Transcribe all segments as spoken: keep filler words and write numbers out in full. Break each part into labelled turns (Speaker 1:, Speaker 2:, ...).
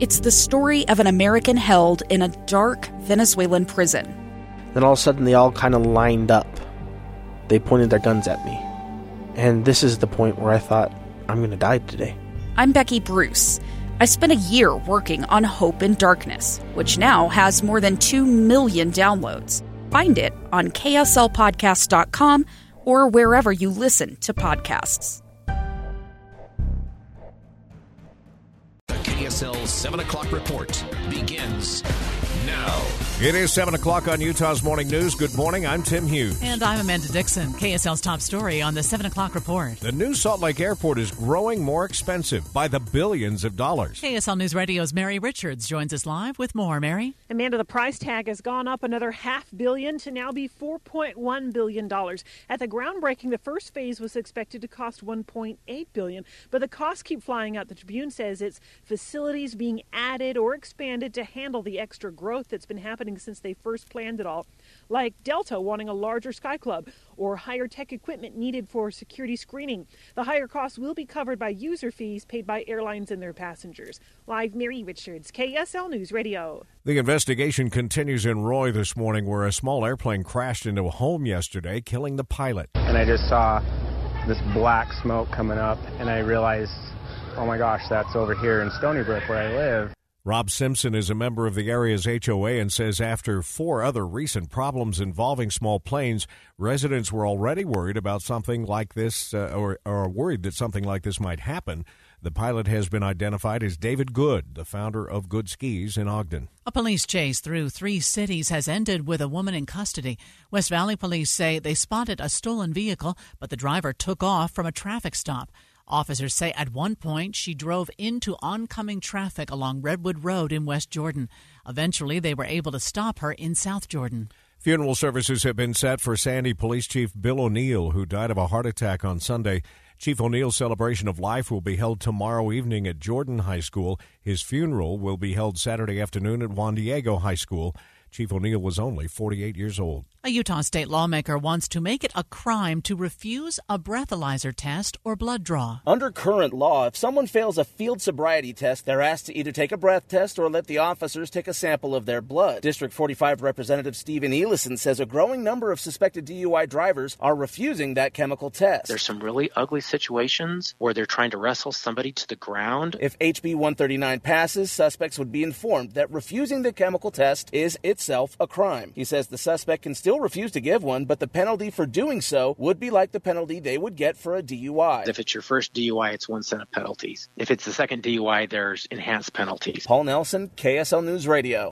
Speaker 1: It's the story of an American held in a dark Venezuelan prison.
Speaker 2: Then all of a sudden they all kind of lined up. They pointed their guns at me. And this is the point where I thought, I'm going to die today.
Speaker 1: I'm Becky Bruce. I spent a year working on Hope in Darkness, which now has more than two million downloads. Find it on K S L podcast dot com or wherever you listen to podcasts.
Speaker 3: The K S L seven o'clock report begins now.
Speaker 4: It is seven o'clock on Utah's Morning News. Good morning, I'm Tim Hughes.
Speaker 5: And I'm Amanda Dixon. K S L's top story on the seven o'clock report.
Speaker 4: The new Salt Lake Airport is growing more expensive by the billions of dollars.
Speaker 5: K S L News Radio's Mary Richards joins us live with more. Mary?
Speaker 6: Amanda, the price tag has gone up another half billion to now be four point one billion dollars. At the groundbreaking, the first phase was expected to cost one point eight billion dollars, but the costs keep flying out. The Tribune says it's facilities being added or expanded to handle the extra growth that's been happening since they first planned it all, like Delta wanting a larger Sky Club or higher tech equipment needed for security screening. The higher costs will be covered by user fees paid by airlines and their passengers. Live, Mary Richards, K S L News Radio.
Speaker 4: The investigation continues in Roy this morning, where a small airplane crashed into a home yesterday, killing the pilot.
Speaker 7: And I just saw this black smoke coming up, and I realized, oh my gosh, that's over here in Stony Brook where I live.
Speaker 4: Rob Simpson is a member of the area's H O A and says after four other recent problems involving small planes, residents were already worried about something like this, uh, or, or worried that something like this might happen. The pilot has been identified as David Good, the founder of Good Skis in Ogden.
Speaker 5: A police chase through three cities has ended with a woman in custody. West Valley police say they spotted a stolen vehicle, but the driver took off from a traffic stop. Officers say at one point she drove into oncoming traffic along Redwood Road in West Jordan. Eventually, they were able to stop her in South Jordan.
Speaker 4: Funeral services have been set for Sandy Police Chief Bill O'Neill, who died of a heart attack on Sunday. Chief O'Neill's celebration of life will be held tomorrow evening at Jordan High School. His funeral will be held Saturday afternoon at Juan Diego High School. Chief O'Neill was only forty-eight years old.
Speaker 5: A Utah state lawmaker wants to make it a crime to refuse a breathalyzer test or blood draw.
Speaker 8: Under current law, if someone fails a field sobriety test, they're asked to either take a breath test or let the officers take a sample of their blood. District forty-five Representative Stephen Elison says a growing number of suspected D U I drivers are refusing that chemical test.
Speaker 9: There's some really ugly situations where they're trying to wrestle somebody to the ground.
Speaker 8: If H B one thirty-nine passes, suspects would be informed that refusing the chemical test is itself a crime. He says the suspect can still refuse to give one, but the penalty for doing so would be like the penalty they would get for a D U I.
Speaker 9: If it's your first D U I, it's one set of penalties. If it's the second D U I, there's enhanced penalties.
Speaker 8: Paul Nelson, K S L News Radio.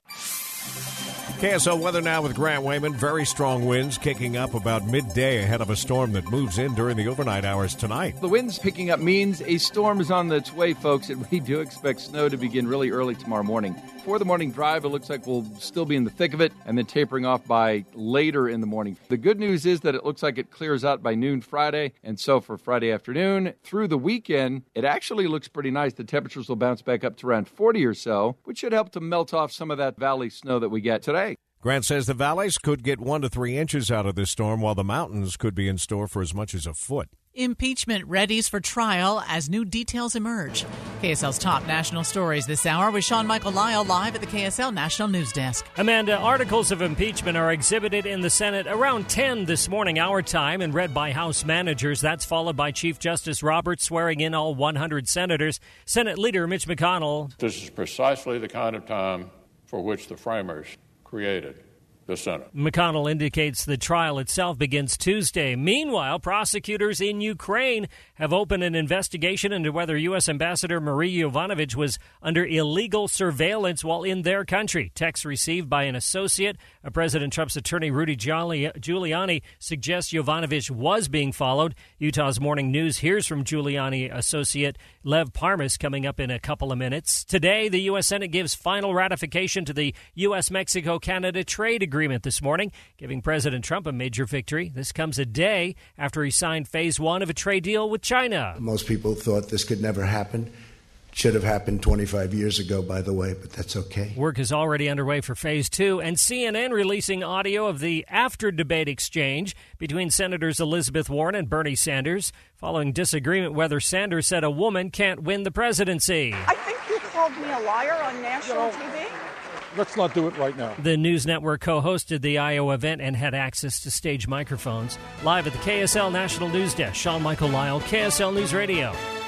Speaker 4: K S L weather now with Grant Wayman. Very strong winds kicking up about midday ahead of a storm that moves in during the overnight hours tonight.
Speaker 10: The winds picking up means a storm is on its way, folks, and we do expect snow to begin really early tomorrow morning. For the morning drive, it looks like we'll still be in the thick of it and then tapering off by later in the morning. The good news is that it looks like it clears out by noon Friday, and so for Friday afternoon through the weekend, it actually looks pretty nice. The temperatures will bounce back up to around forty or so, which should help to melt off some of that valley snow that we get today.
Speaker 4: Grant says the valleys could get one to three inches out of this storm, while the mountains could be in store for as much as a foot.
Speaker 5: Impeachment readies for trial as new details emerge. K S L's top national stories this hour with Sean Michael Lyle live at the K S L National News Desk.
Speaker 11: Amanda, articles of impeachment are exhibited in the Senate around ten this morning, our time, and read by House managers. That's followed by Chief Justice Roberts swearing in all one hundred senators. Senate Leader Mitch McConnell.
Speaker 12: This is precisely the kind of time for which the framers created the Senate.
Speaker 11: McConnell indicates the trial itself begins Tuesday. Meanwhile, prosecutors in Ukraine have opened an investigation into whether U S. Ambassador Marie Yovanovitch was under illegal surveillance while in their country. Text received by an associate of President Trump's attorney, Rudy Giuliani, suggests Yovanovitch was being followed. Utah's Morning News hears from Giuliani associate Lev Parmas coming up in a couple of minutes. Today, the U S. Senate gives final ratification to the U S Mexico Canada trade agreement this morning, giving President Trump a major victory. This comes a day after he signed phase one of a trade deal with China.
Speaker 13: Most people thought this could never happen. Should have happened twenty-five years ago, by the way, but that's okay.
Speaker 11: Work is already underway for phase two, and C N N releasing audio of the after-debate exchange between Senators Elizabeth Warren and Bernie Sanders, following disagreement whether Sanders said a woman can't win the presidency.
Speaker 14: I think you're called me a liar on national T V?
Speaker 15: Let's not do it right now.
Speaker 11: The News Network co-hosted the Iowa event and had access to stage microphones. Live at the K S L National News Desk, Sean Michael Lyle, K S L News Radio.